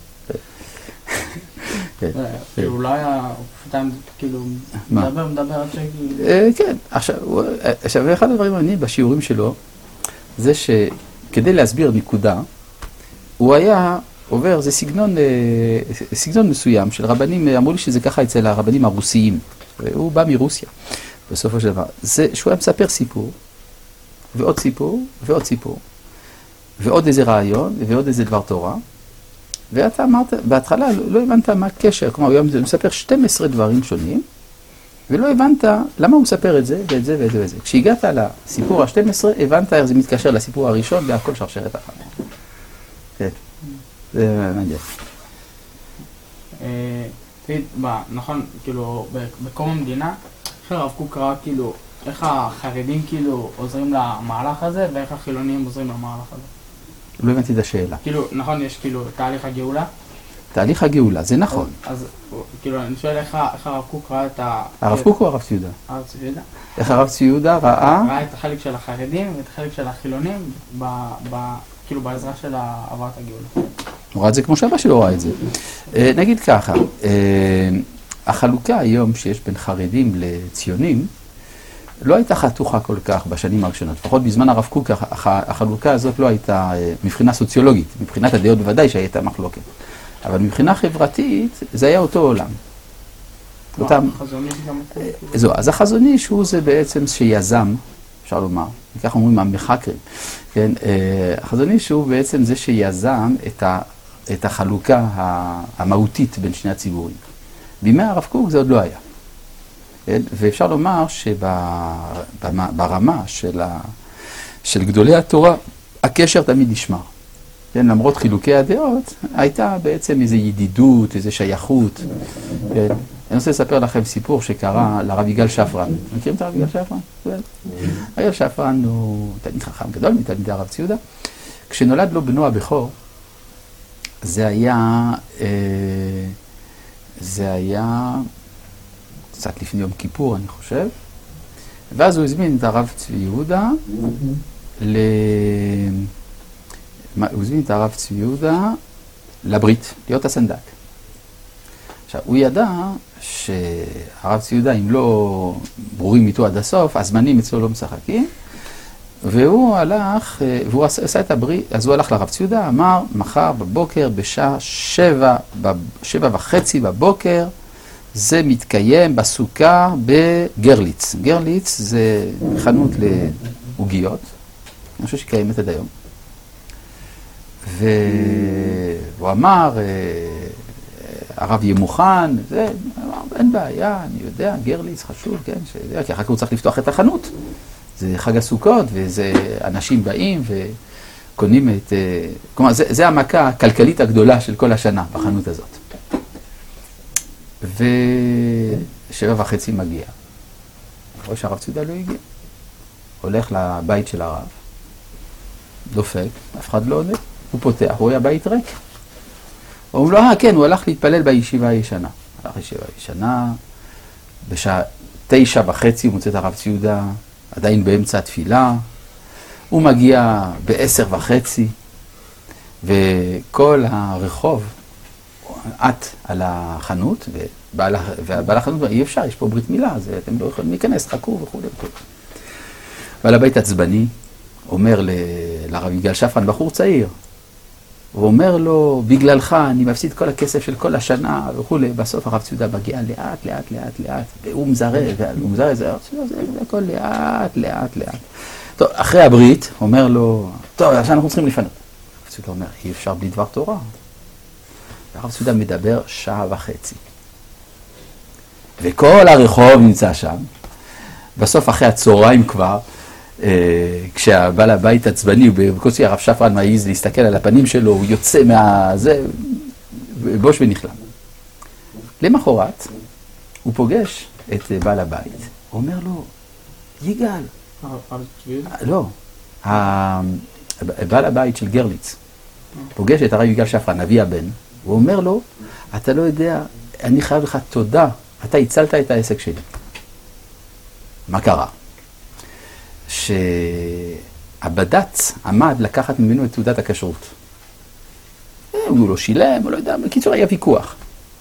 אולי הוא כאילו מדבר, מדבר עד שכאילו... כן, עכשיו, אחד הדברים העניינים בשיעורים שלו, זה שכדי להסביר נקודה, הוא היה עובר, זה סגנון, סגנון מסוים של רבנים, אמרו לי שזה ככה אצל הרבנים הרוסיים, הוא בא מרוסיה, בסופו של דבר. זה שהוא היה מספר סיפור, ועוד סיפור, ועוד סיפור, ועוד איזה רעיון, ועוד איזה דבר תורה, ואתה אמרת, בהתחלה לא הבנת מה הקשר, כלומר, הוא מספר שתים עשרה דברים שונים, ולא הבנת למה הוא מספר את זה, ואת זה, ואת זה, ואת זה. כשהגעת לסיפור ה-שתים עשרה, הבנת איך זה מתקשר לסיפור הראשון, והכל שרשרת אחת. כן, זה מעניין. תגיד, נכון, כאילו, בקום המדינה, איך הרב קוק ראה, כאילו, איך החרדים, כאילו, עוזרים למהלך הזה, ואיך החילונים עוזרים למהלך הזה? לא הבנתי את השאלה. כאילו, נכון, יש כאילו תהליך הגאולה? תהליך הגאולה, זה נכון. אז, כאילו, אני שואל איך הרב קוק ראה את ה... הרב קוק או הרב ציודה? הרב ציודה. איך הרב ציודה ראה? ראה את החלק של החרדים ואת החלק של החילונים, כאילו, בעזרה של העברת הגאולה. הוא ראה את זה כמו שאבא שלו ראה את זה. נגיד ככה, החלוקה היום שיש בין חרדים לציונים, לא הייתה חתוכה כל כך בשנים הראשונות. לפחות בזמן הרב קוק, החלוקה הזאת לא הייתה מבחינה סוציולוגית. מבחינת הדעות בוודאי שהייתה מחלוקת. אבל מבחינה חברתית, זה היה אותו עולם. החזון איש גם... זו, אז החזון איש הוא זה בעצם שיזם, אפשר לומר, וכך אומרים המחקרים. כן? החזון איש הוא בעצם זה שיזם את, ה, את החלוקה המהותית בין שני הציבורים. בימי הרב קוק זה עוד לא היה. ואפשר לומר שברמה של, ה... של גדולי התורה, הקשר תמיד נשמר. כן, למרות חילוקי הדעות, הייתה בעצם איזו ידידות, איזו שייכות. כן. אני רוצה לספר לכם סיפור שקרה לרב יגאל שפרן. מכירים את הרב יגאל שפרן? יגאל שפרן הוא תלמיד חכם גדול מתלמידי הרב ציודה. כשנולד לו בנו הבכור, זה היה... זה היה... קצת לפני יום כיפור, אני חושב. ואז הוא הזמין את הרב צבי יהודה ל... הוא הזמין את הרב צבי יהודה לברית, להיות הסנדק. עכשיו, הוא ידע שהרב צבי יהודה, אם לא ברורים איתו עד הסוף, הזמנים אצלו לא משחקים, והוא הלך, והוא עשה את הברית, אז הוא הלך לרב צבי יהודה, אמר, מחר בבוקר, בשעה שבע, שבע וחצי בבוקר, זה מתקיים בסוכה בגרליץ. גרליץ זה חנות לעוגיות, אני חושב שקיימת עד היום. והוא אמר, הרב יהיה מוכן, זה, אמר, אין בעיה, אני יודע, גרליץ חשוב, כן, שיודע, כי אחר כך הוא צריך לפתוח את החנות. זה חג הסוכות, וזה אנשים באים וקונים את... כלומר, זה, זה המכה הכלכלית הגדולה של כל השנה בחנות הזאת. ושבע וחצי מגיע. רואה שהרב ציודה לא הגיע. הולך לבית של הרב, דופק, אף אחד לא עונה, הוא פותח, רואה הבית ריק. אומרים לו, אה, כן, הוא הלך להתפלל בישיבה הישנה. הלך לישיבה הישנה, בשעה תשע וחצי הוא מוצא את הרב ציודה, עדיין באמצע התפילה, הוא מגיע בעשר וחצי, וכל הרחוב עט על החנות, ובעל, ובעל החנות אומר, אי אפשר, יש פה ברית מילה, אז אתם לא יכולים להיכנס, חכו וכו' וכו'. בעל הבית עצבני אומר ל, לרב יגאל שפרן, בחור צעיר, הוא אומר לו, בגללך אני מפסיד כל הכסף של כל השנה וכו'. בסוף הרב ציודה מגיע לאט, לאט, לאט, לאט, והוא מזרז, והוא מזרז, זה, זה, זה הכל לאט, לאט, לאט. טוב, אחרי הברית, אומר לו, טוב, עכשיו אנחנו צריכים לפנות. הרב ציודה אומר, אי אפשר בלי דבר תורה. הרב ציודה מדבר שעה וחצי. וכל הרחוב נמצא שם. בסוף אחרי הצהריים כבר, כשהבעל הבית עצבני, ובקושי הרב שפרן מעיז להסתכל על הפנים שלו, הוא יוצא מהזה, בוש ונכלם. למחרת, הוא פוגש את בעל הבית, הוא אומר לו, יגאל. לא, בעל הבית של גרליץ, פוגש את הרב יגאל שפרן, אבי הבן, הוא אומר לו, אתה לא יודע, אני חייב לך תודה, אתה הצלת את העסק שלי. מה קרה? שהבד"ץ עמד לקחת ממנו את תעודת הכשרות. הוא לא שילם, הוא לא יודע, בקיצור היה ויכוח.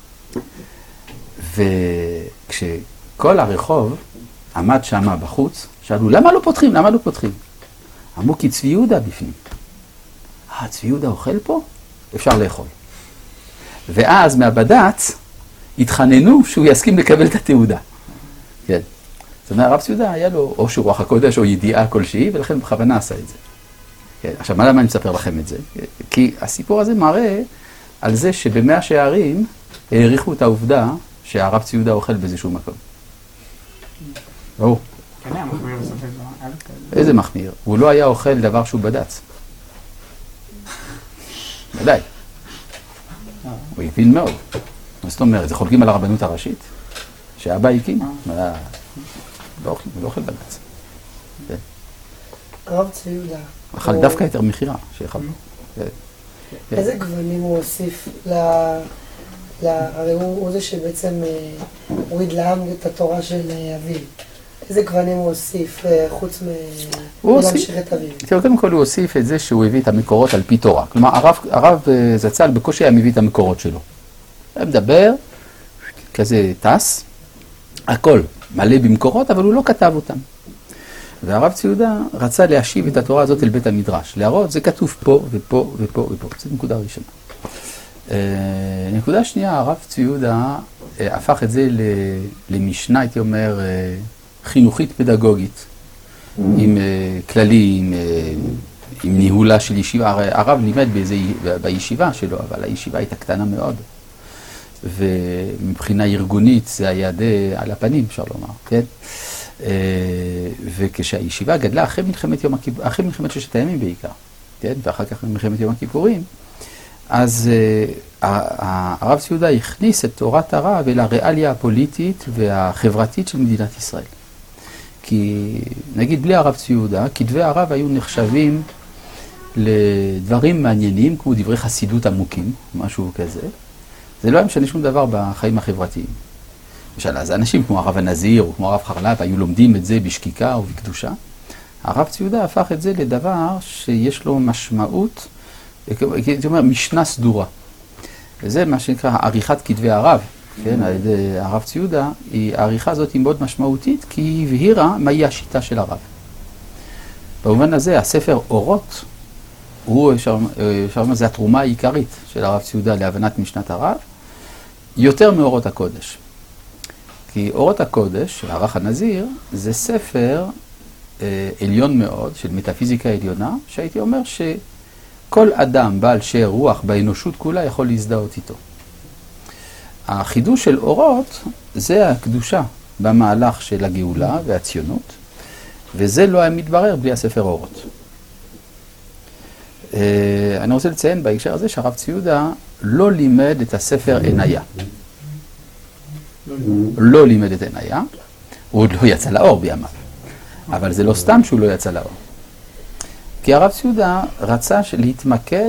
וכשכל הרחוב עמד שם בחוץ, שאלו, למה לא פותחים? למה לא פותחים? אמרו, כי צבי יהודה בפנים. אה, צבי יהודה אוכל פה? אפשר לאכול. ואז מהבד"ץ התחננו שהוא יסכים לקבל את התעודה. כן. זאת אומרת, הרב ציודה היה לו או שהוא רוח הקודש או ידיעה כלשהי, ולכן בכוונה עשה את זה. כן, עכשיו, מה למה אני מספר לכם את זה? כי הסיפור הזה מראה על זה שבמאה שערים העריכו את העובדה שהרב ציודה אוכל באיזשהו מקום. ברור. כן, היה מחמיר בסופו של דבר. איזה מחמיר? הוא לא היה אוכל דבר שהוא בד"ץ. ודאי. הוא הבין מאוד. מה זאת אומרת? זה חולקים על הרבנות הראשית? שאבא הקים? לא אוכל בד"ץ. הרב ציודה. אכל דווקא יותר מחירה שיכל לו. איזה גוונים הוא הוסיף ל... הרי הוא זה שבעצם הוריד לעם את התורה של אביו. איזה גוונים הוא הוסיף חוץ מלהמשיך את אביו? קודם כל הוא הוסיף את זה שהוא הביא את המקורות על פי תורה. כלומר, הרב זצ"ל בקושי היה מביא את המקורות שלו. הוא מדבר, כזה טס, הכל מלא במקורות, אבל הוא לא כתב אותם. והרב ציודה רצה להשיב את התורה הזאת אל בית המדרש. להראות, זה כתוב פה ופה ופה ופה. זו נקודה ראשונה. נקודה שנייה, הרב ציודה הפך את זה למשנה, הייתי אומר, חינוכית פדגוגית, עם כללי, עם, עם ניהולה של ישיבה. הרב לימד באיזה, בישיבה שלו, אבל הישיבה הייתה קטנה מאוד. ומבחינה ארגונית זה היה די על הפנים, אפשר לומר, כן? וכשהישיבה גדלה אחרי מלחמת יום הכיפורים, אחרי מלחמת ששת הימים בעיקר, כן? ואחר כך מלחמת יום הכיפורים, אז הרב ציודה הכניס את תורת הרב אל הריאליה הפוליטית והחברתית של מדינת ישראל. כי נגיד בלי הרב ציודה, כתבי הרב היו נחשבים לדברים מעניינים, כמו דברי חסידות עמוקים, משהו כזה. זה לא היה משנה שום דבר בחיים החברתיים. למשל, אז אנשים כמו הרב הנזיר או כמו הרב חרל"פ היו לומדים את זה בשקיקה או בקדושה. הרב ציודה הפך את זה לדבר שיש לו משמעות, זאת אומרת, משנה סדורה. וזה מה שנקרא עריכת כתבי הרב, כן, על ידי הרב ציודה, העריכה הזאת היא מאוד משמעותית, כי היא הבהירה מהי השיטה של הרב. במובן הזה, הספר אורות, הוא, שם זה התרומה העיקרית של הרב ציודה להבנת משנת הרב, יותר מאורות הקודש. כי אורות הקודש, של הרח הנזיר, זה ספר אה, עליון מאוד, של מטאפיזיקה עליונה, שהייתי אומר שכל אדם בעל שאר רוח באנושות כולה יכול להזדהות איתו. החידוש של אורות זה הקדושה במהלך של הגאולה והציונות, וזה לא היה מתברר בלי הספר אורות. אני רוצה לציין בהקשר הזה שהרב צבי יהודה לא לימד את הספר עניה. לא לימד את עניה, הוא עוד לא יצא לאור בימיו. אבל זה לא סתם שהוא לא יצא לאור. כי הרב צבי יהודה רצה להתמקד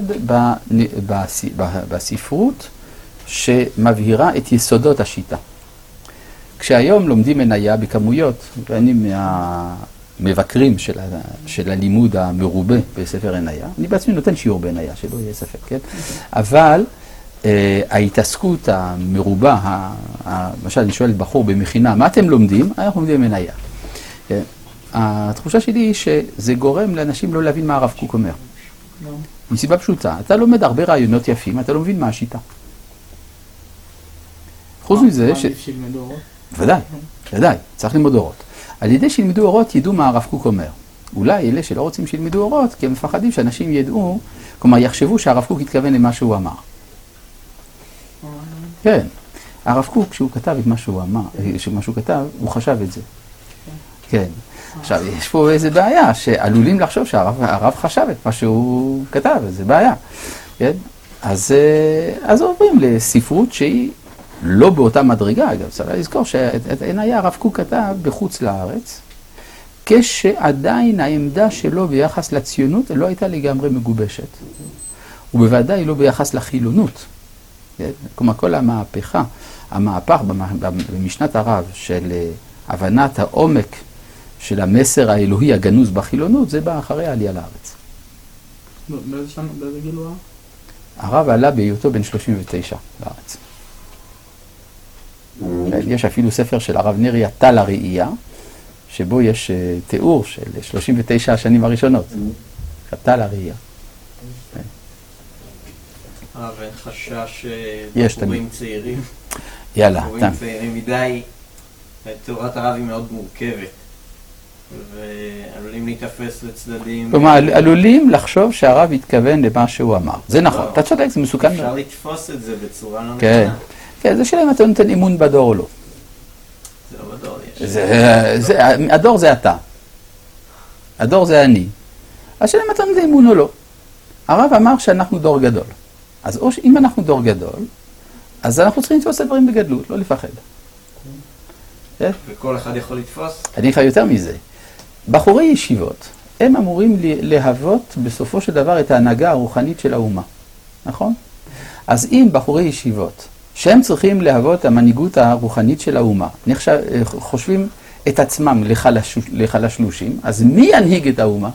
בספרות שמבהירה את יסודות השיטה. כשהיום לומדים עניה בכמויות, ואני מהמבקרים של, ה, של הלימוד המרובה בספר עניה, אני בעצמי נותן שיעור בעניה, שלא יהיה ספק, כן? אבל אה, ההתעסקות המרובה, למשל אני שואל בחור במכינה, מה אתם לומדים? אנחנו לומדים עניה. כן? התחושה שלי היא שזה גורם לאנשים לא להבין מה הרב קוק אומר. מסיבה פשוטה, אתה לומד הרבה רעיונות יפים, אתה לא מבין מה השיטה. חוץ מזה מה ש... עדיף שילמדו אורות? ודאי, ודאי, צריך ללמוד אורות. על ידי שילמדו אורות ידעו מה הרב קוק אומר. אולי אלה שלא רוצים שילמדו אורות, כי הם מפחדים שאנשים ידעו, כלומר יחשבו שהרב קוק התכוון למה שהוא אמר. כן, הרב קוק כשהוא כתב את מה שהוא אמר, מה שהוא כתב, הוא חשב את זה. כן. עכשיו, יש פה איזו בעיה, שעלולים לחשוב שהרב חשב את מה שהוא כתב, איזו בעיה. כן? אז, אז עוברים לספרות שהיא לא באותה מדרגה, אגב, צריך לזכור שאת עניה הרב קוק כתב בחוץ לארץ, כשעדיין העמדה שלו ביחס לציונות לא הייתה לגמרי מגובשת. ובוודאי לא ביחס לחילונות. כן? כלומר, כל המהפכה, המהפך במשנת הרב של הבנת העומק של המסר האלוהי הגנוז בחילונות, זה בא אחרי העלייה לארץ. באיזה שנה, באיזה גיל הוא היה? הרב עלה בהיותו בן שלושים ותשע לארץ. יש אפילו ספר של הרב נריה, טל הראייה, שבו יש תיאור של שלושים ותשע השנים הראשונות. טל הראייה. הרב, אין חשש יש בחורים צעירים. יאללה, בחורים צעירים מדי, תורת הרב היא מאוד מורכבת. ועלולים להתאפס לצדדים. כלומר, עלולים לחשוב שהרב התכוון למה שהוא אמר. זה נכון, אתה צודק, זה מסוכן. אפשר לתפוס את זה בצורה לא נכונה. כן, כן, זה שאלה אם אתה נותן אימון בדור או לא. זה לא בדור, יש. הדור זה אתה. הדור זה אני. השאלה אם אתה נותן אימון או לא. הרב אמר שאנחנו דור גדול. אז אם אנחנו דור גדול, אז אנחנו צריכים לתפוס את הדברים בגדלות, לא לפחד. וכל אחד יכול לתפוס? אני אגיד לך יותר מזה. בחורי ישיבות, הם אמורים להוות בסופו של דבר את ההנהגה הרוחנית של האומה. נכון? אז אם בחורי ישיבות, שהם צריכים להוות המנהיגות הרוחנית של האומה, נחשב, חושבים את עצמם לחלש, לחלשלושים, אז מי ינהיג את האומה?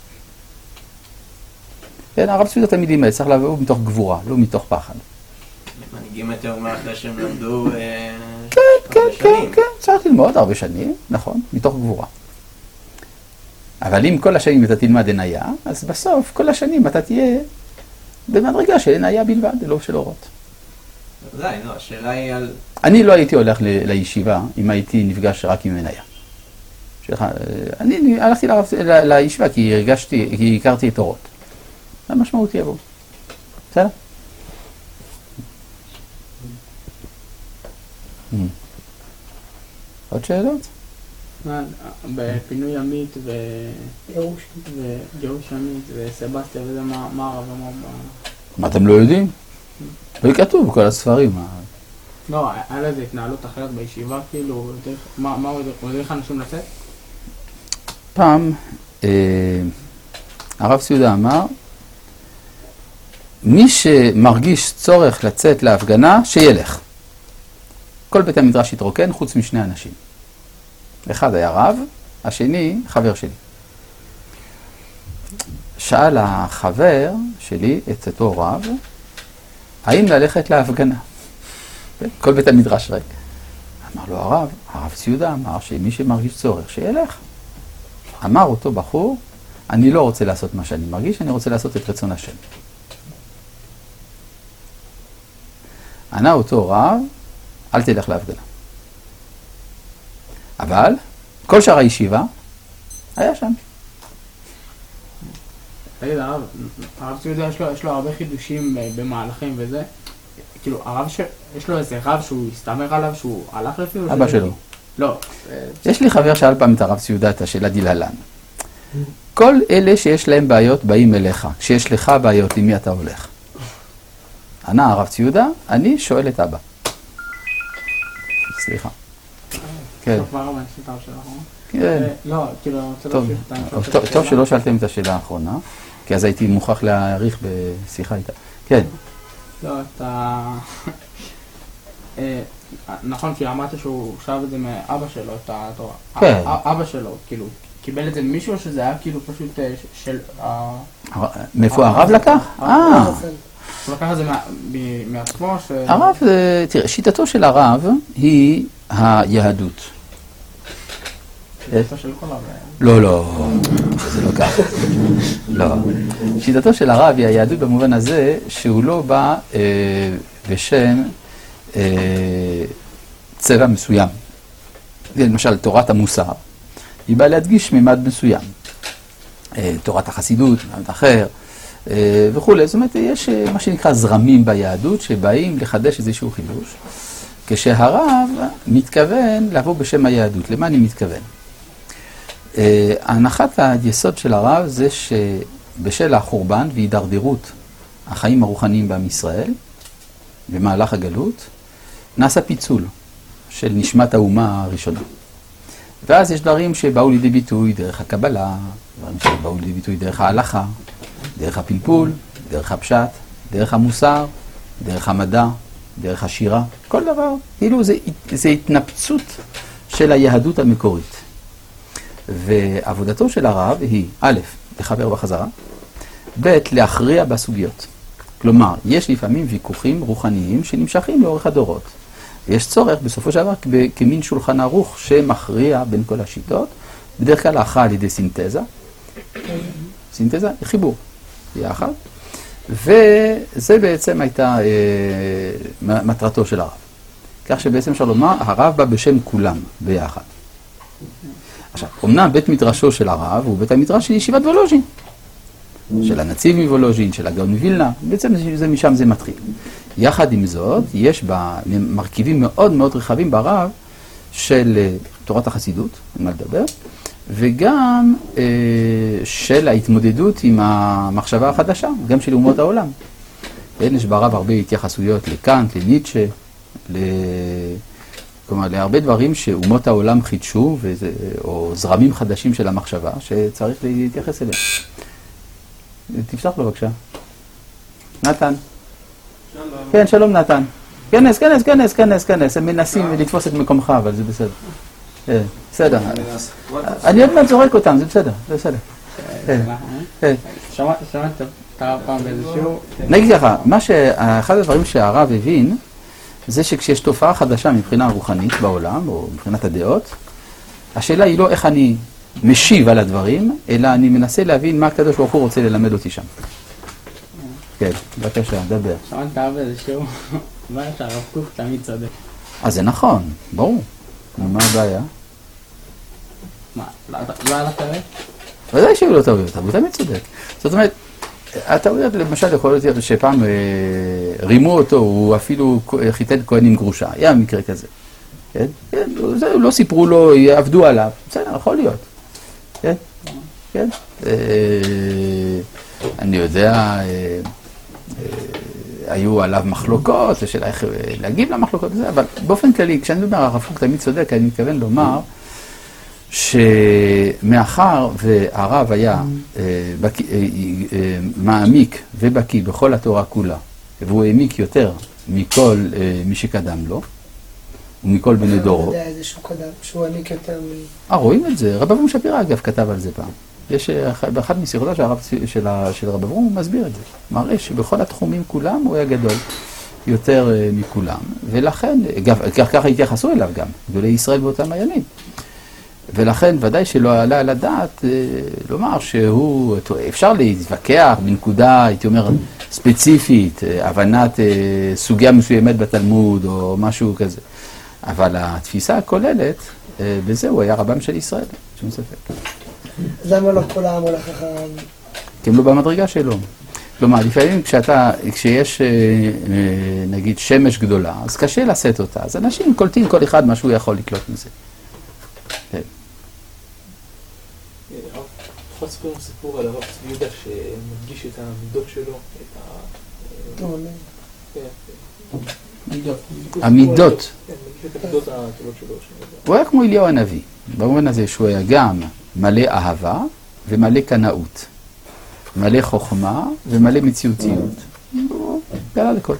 כן, הרב צבי יהודה תמיד לימד, צריך לבוא מתוך גבורה, לא מתוך פחד. מנהיגים את האומה אחרי שהם למדו... כן, כן, כן, כן, צריך ללמוד הרבה שנים, נכון, מתוך גבורה. אבל אם כל השנים אתה תלמד עניה, אז בסוף כל השנים אתה תהיה במדרגה של עניה בלבד, לא של אורות. ודאי, לא, השאלה היא על... אני לא הייתי הולך ל- לישיבה אם הייתי נפגש רק עם עניה. אני הלכתי ל- לישיבה כי הרגשתי, כי הכרתי את אורות. זה משמעותי עבור. בסדר? עוד שאלות? בפינוי עמית וגירוש עמית וסבסטיה וזה, מה הרב אמר? מה אתם לא יודעים? זה כתוב בכל הספרים. לא, היה לזה התנהלות אחרת בישיבה, כאילו, מה הוא עוזר לך אנשים לצאת? פעם הרב צבי יהודה אמר, מי שמרגיש צורך לצאת להפגנה, שילך. כל בית המדרש התרוקן חוץ משני אנשים. אחד היה רב, השני חבר שלי. שאל החבר שלי את אותו רב, האם ללכת להפגנה? כל בית המדרש ריק. אמר לו הרב, הרב צבי יהודה אמר שמי שמרגיש צורך, שילך. אמר אותו בחור, אני לא רוצה לעשות מה שאני מרגיש, אני רוצה לעשות את רצון השם. ענה אותו רב, אל תלך להפגנה. אבל כל שאר הישיבה היה שם. תגיד, הרב, הרב צבי יהודה יש לו הרבה חידושים במהלכים וזה. כאילו, הרב יש לו איזה רב שהוא הסתמך עליו, שהוא הלך לפי? אבא שלו. לא. יש לי חבר שאל פעם את הרב ציודה את השאלה דלהלן. כל אלה שיש להם בעיות באים אליך. כשיש לך בעיות, עם מי אתה הולך? ענה הרב ציודה, אני שואל את אבא. סליחה. כן. כן. לא, כאילו, טוב שלא שאלתם את השאלה האחרונה, כי אז הייתי מוכרח להעריך בשיחה איתה. כן. לא, אתה... נכון, כי אמרת שהוא שאב את זה מאבא שלו, את התורה. כן. אבא שלו, כאילו, קיבל את זה ממישהו או שזה היה כאילו פשוט של... מאיפה הרב לקח? אה. הוא לקח את זה מעצמו ש... הרב, תראה, שיטתו של הרב היא היהדות. שיטתו של כל הרב. לא, לא, זה לא ככה. לא. שיטתו של הרב היא היהדות במובן הזה שהוא לא בא בשם צבע מסוים. למשל, תורת המוסר, היא באה להדגיש ממד מסוים. תורת החסידות, ממד אחר, וכו'. זאת אומרת, יש מה שנקרא זרמים ביהדות שבאים לחדש איזשהו חידוש, כשהרב מתכוון לבוא בשם היהדות. למה אני מתכוון? הנחת היסוד של הרב זה שבשל החורבן והידרדרות החיים הרוחניים בעם ישראל, במהלך הגלות, נעשה פיצול של נשמת האומה הראשונה. ואז יש דברים שבאו לידי ביטוי דרך הקבלה, דברים שבאו לידי ביטוי דרך ההלכה, דרך הפלפול, דרך הפשט, דרך המוסר, דרך המדע, דרך השירה, כל דבר. כאילו זה, זה התנפצות של היהדות המקורית. ועבודתו של הרב היא, א', לחבר בחזרה, ב', להכריע בסוגיות. כלומר, יש לפעמים ויכוחים רוחניים שנמשכים לאורך הדורות. ויש צורך בסופו של דבר כמין שולחן ערוך שמכריע בין כל השיטות, בדרך כלל ההכרעה על ידי סינתזה. סינתזה, חיבור, יחד. וזה בעצם הייתה אה, מטרתו של הרב. כך שבעצם אפשר לומר, הרב בא בשם כולם ביחד. עכשיו, אמנם בית מדרשו של הרב הוא בית המדרש של ישיבת וולוז'ין. של הנציב מוולוז'ין, של הגאון מווילנה, בעצם זה, משם זה מתחיל. יחד עם זאת, יש בה מרכיבים מאוד מאוד רחבים ברב של תורת החסידות, אין מה לדבר, וגם אה, של ההתמודדות עם המחשבה החדשה, גם של אומות העולם. יש ברב הרבה התייחסויות לקאנט, לניטשה, ל... כלומר, להרבה דברים שאומות העולם חידשו, וזה, או זרמים חדשים של המחשבה, שצריך להתייחס אליהם. תפתח לו בבקשה. נתן. שלום. כן, שלום נתן. כנס, כנס, כנס, כנס, כנס. הם מנסים לתפוס את מקומך, אבל זה בסדר. כן, בסדר. אני עוד מעט זורק אותם, זה בסדר, זה בסדר. שמעת אתה פעם באיזשהו... נגיד ככה, אחד הדברים שהרב הבין, זה שכשיש תופעה חדשה מבחינה רוחנית בעולם, או מבחינת הדעות, השאלה היא לא איך אני משיב על הדברים, אלא אני מנסה להבין מה הקדוש ברוך הוא רוצה ללמד אותי שם. כן, בבקשה, דבר. שמעת אתה באיזשהו... מה שהרב קוק תמיד צודק. אז זה נכון, ברור. מה הבעיה? מה, לא היה לך טעות? ודאי שהיו לו טעויות, אבל הוא תמיד צודק. זאת אומרת, הטעויות למשל יכול להיות שפעם רימו אותו, הוא אפילו חיתן כהן עם גרושה, היה מקרה כזה. כן? כן, לא סיפרו לו, עבדו עליו, בסדר, יכול להיות. כן? כן? אני יודע, היו עליו מחלוקות, השאלה איך להגיב למחלוקות הזה, אבל באופן כללי, כשאני מדבר, הרב קוק תמיד צודק, אני מתכוון לומר, שמאחר והרב היה מעמיק ובקיא בכל התורה כולה, והוא העמיק יותר מכל מי שקדם לו, ומכל בני דורו. אתה יודע איזה שהוא קדם, שהוא העמיק יותר מ... אה, רואים את זה. רב אברום שפירא, אגב, כתב על זה פעם. יש באחת משיחותיו של רב אברום, הוא מסביר את זה. מראה שבכל התחומים כולם הוא היה גדול יותר מכולם, ולכן, ככה התייחסו אליו גם, גדולי ישראל באותם הימים. ולכן ודאי שלא עלה על הדעת לומר שהוא, אפשר להתווכח בנקודה, הייתי אומר, ספציפית, הבנת סוגיה מסוימת בתלמוד או משהו כזה. אבל התפיסה הכוללת, בזה הוא היה רבם של ישראל, שום ספק. אז למה לא כל העם הולך אחריו? כי הם לא במדרגה שלו. כלומר, לפעמים כשאתה, כשיש נגיד שמש גדולה, אז קשה לשאת אותה. אז אנשים קולטים כל אחד מה שהוא יכול לקלוט מזה. אפשר לספר לנו סיפור על הרב צבי יהודה שמדגיש את המידות שלו, את ה... כן, מידות. המידות. כן, מדגיש את המידות הטובות שלו. הוא היה כמו אליהו הנביא, במובן הזה שהוא היה גם מלא אהבה ומלא קנאות, מלא חוכמה ומלא מציאותיות. הוא גלה לכל.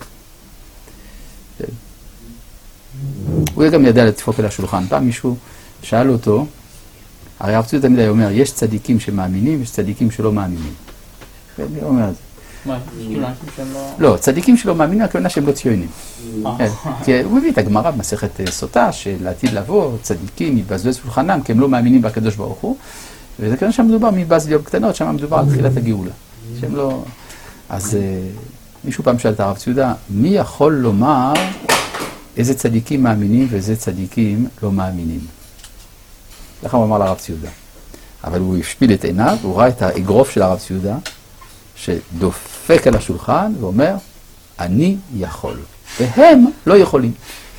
הוא גם ידע לדפוק אל השולחן. פעם מישהו שאל אותו, הרי הרב צבי תמיד היה אומר, יש צדיקים שמאמינים, יש צדיקים שלא מאמינים. ואני אומר את זה. מה, כאילו אנשים שהם לא... לא, צדיקים שלא מאמינים, הכוונה שהם לא ציונים. כי הוא מביא את הגמרא במסכת סוטה, שלעתיד לבוא, צדיקים יתבזו את שולחנם, כי הם לא מאמינים בקדוש ברוך הוא, וזה כנראה שם מדובר מבז ליום קטנות, שם מדובר על תחילת הגאולה. שהם לא... אז מישהו פעם שאל את הרב צבי יהודה, מי יכול לומר איזה צדיקים מאמינים ואיזה צדיקים לא מאמינים? ככה הוא אמר לרב צבי יהודה. אבל הוא השפיל את עיניו, הוא ראה את האגרוף של הרב צבי יהודה, שדופק על השולחן ואומר, אני יכול, והם לא יכולים.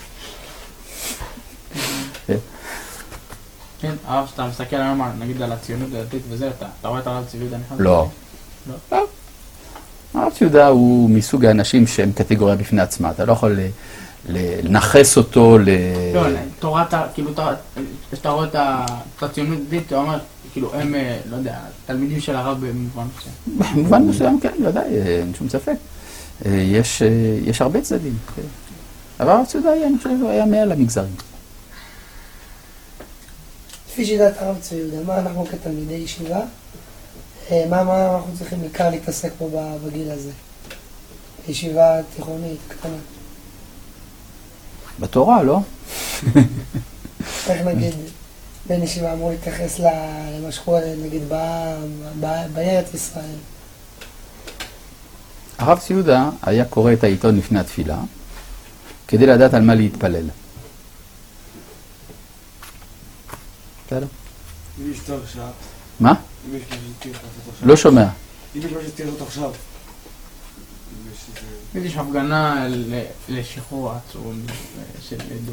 כן, הרב, שאתה מסתכל היום, נגיד על הציונות הדתית וזה, אתה רואה את הרב צבי יהודה נכנס? לא. לא. הרב צבי יהודה הוא מסוג האנשים שהם קטגוריה בפני עצמה, אתה לא יכול לנחס אותו ל... לא, תורת, כאילו, כשאתה רואה את הציונות הדתית, אתה אומר, כאילו, הם, לא יודע, תלמידים של הרב במובן מסוים. במובן מסוים, כן, ודאי, אין שום ספק. יש, יש הרבה צדדים. אבל הרב צבי יהודה, אני חושב, היה מעל המגזרים. לפי שיטת הרב צבי יהודה, מה אנחנו כתלמידי ישיבה, מה, מה אנחנו צריכים בעיקר להתעסק פה בגיל הזה? ישיבה תיכונית, קטנה. בתורה, לא? איך נגיד, בן ישיבה אמור להתייחס למה שקורה, נגיד, בארץ ישראל. הרב צבי יהודה היה קורא את העיתון לפני התפילה, כדי לדעת על מה להתפלל. בסדר? אם יש תור עכשיו. מה? אם יש משהו שצריך לעשות עכשיו. לא שומע. אם יש משהו שצריך לעשות עכשיו. יש הפגנה לשחרור העצורים של עדות.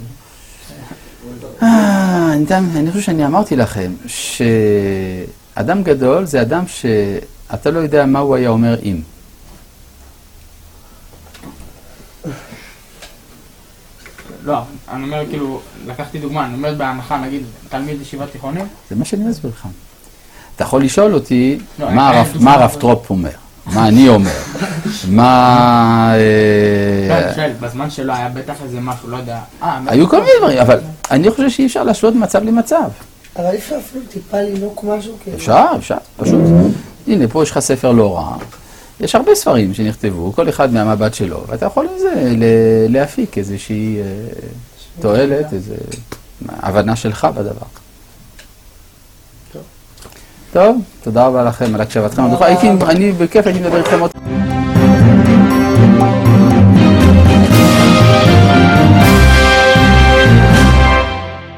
אני חושב שאני אמרתי לכם שאדם גדול זה אדם שאתה לא יודע מה הוא היה אומר אם. לא, אני אומר כאילו, לקחתי דוגמה, אני אומר בהנחה, נגיד, תלמיד ישיבה תיכונית. זה מה שאני מסביר לך. אתה יכול לשאול אותי מה הרב טרופ אומר, מה אני אומר, מה... אני שואל, בזמן שלו היה בטח איזה משהו, לא יודע. היו כל מיני דברים, אבל אני חושב שאי אפשר להשוות מצב למצב. אבל אי אפשר אפילו טיפה לינוק משהו כאילו. אפשר, אפשר, פשוט. הנה, פה יש לך ספר לא רע. יש הרבה ספרים שנכתבו, כל אחד מהמבט שלו, ואתה יכול לזה להפיק איזושהי תועלת, איזו הבנה שלך בדבר. טוב, תודה רבה לכם על הקשבתכם. אני בכיף הייתי מדבר איתכם עוד...